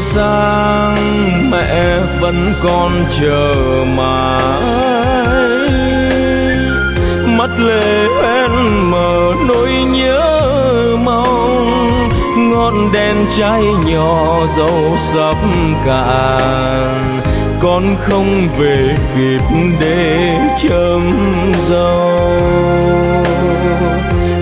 sang mẹ vẫn còn chờ mãi, mắt lệ hoen mờ nỗi nhớ mong, ngọn đèn cháy nhỏ dẫu sắp cạn, con không về kịp để châm dâu.